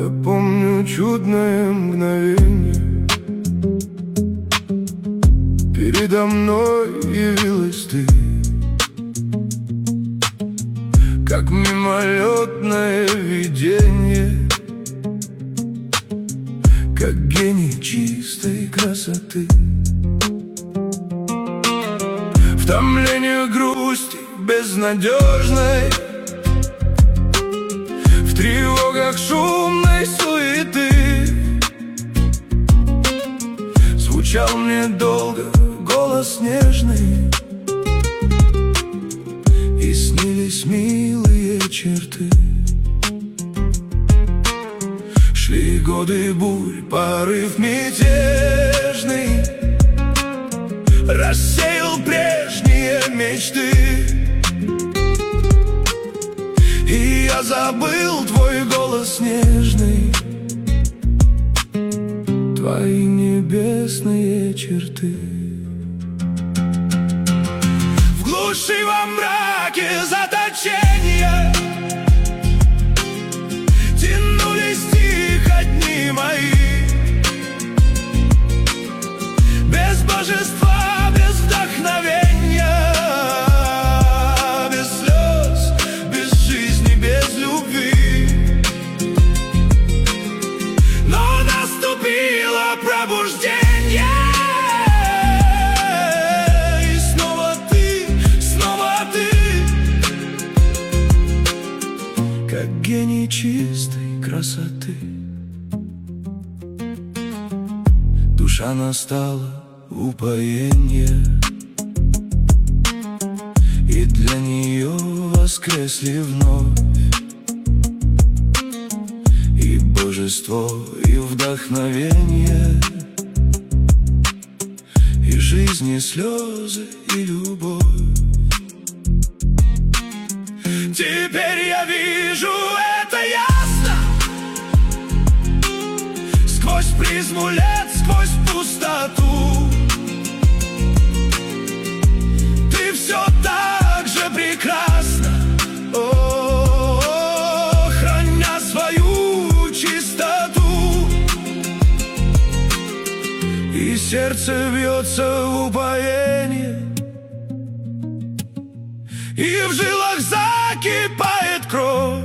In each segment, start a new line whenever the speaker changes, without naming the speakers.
Я помню чудное мгновение. Передо мной явилась ты, как мимолетное видение, как гений чистой красоты. В томлении грусти безнадежной, в тревогах шумной суеты звучал мне долго голос нежный, и снились милые черты. Шли годы бурь, порыв мятежный рассеял прежние мечты, и я забыл твой голос нежный, твои небесные черты. В глуши во мраке заточения тянулись тихо дни мои, без божества, без вдохновения, без слез, без жизни, без любви. Но наступило пробуждение, и снова ты, как гений чистой красоты. Душа настала упоение, и для нее воскресли вновь и божество, и вдохновение, и жизнь, и слезы, и любовь. Теперь я вижу это ясно, сквозь призму лет, сквозь пустоту. Ты все так же прекрасна, храня свою чистоту, и сердце бьется в упоении, и в жилах закипает кровь.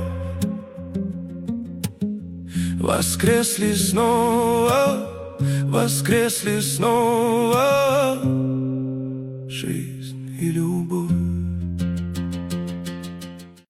Воскресли снова, воскресли снова жизнь и любовь.